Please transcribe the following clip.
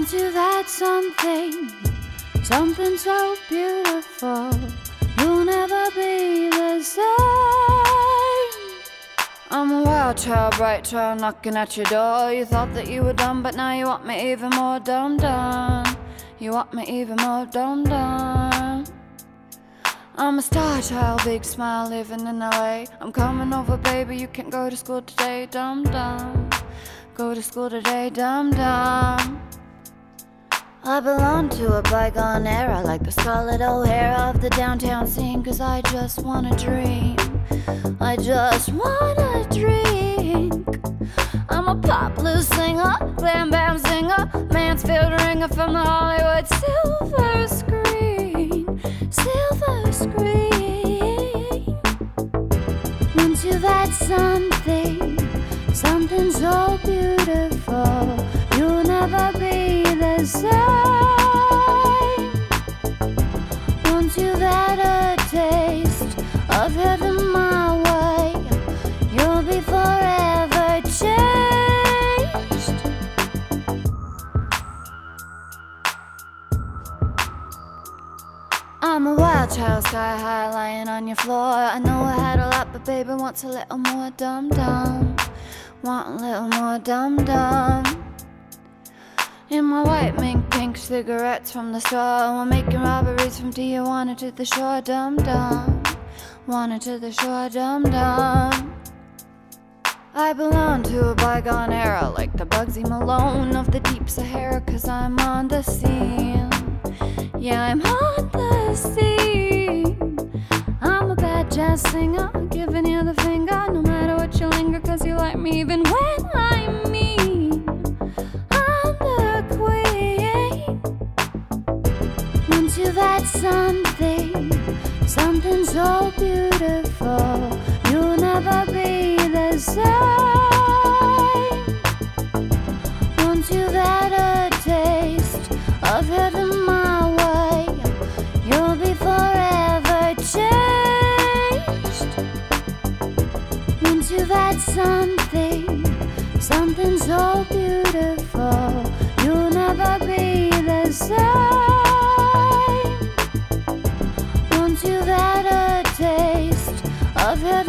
Once you've had something, something so beautiful, you'll never be the same. I'm a wild child, bright child, knocking at your door. You thought that you were done, but now you want me even more dumb. You want me even more dumb. I'm a star child, big smile, living in LA. I'm coming over, baby, you can't go to school today, dumb. Go to school today, dumb. I belong to a bygone era, like the Scarlett O'Hara of the downtown scene. Cause I just wanna dream, I just wanna drink. I'm a pop blues singer, glam bam singer, Mansfield ringer from the Hollywood silver screen. Silver screen. Once you've had something, something so beautiful, you'll never be the same. Once you've had a taste of heaven my way, you'll be forever changed. I'm a wild child, sky high, lying on your floor. I know I had a lot, but baby wants a little more dumb. Want a little more dumb. In my white mink pink cigarettes from the store, we're making robberies from Tijuana to the shore, dumb. Wanted to the shore, dumb. I belong to a bygone era, like the Bugsy Malone of the deep Sahara. Cause I'm on the scene, yeah, I'm on the scene. I'm a bad jazz singer, giving you the finger, no matter what you linger. Cause you like me even when I'm mean. I'm the queen. Once you've had something, something so beautiful, you'll never be the same. Once you've had a taste of heaven my way, you'll be forever changed. Once you've had something, something so beautiful, you'll never be the same. Once you've had a taste of heaven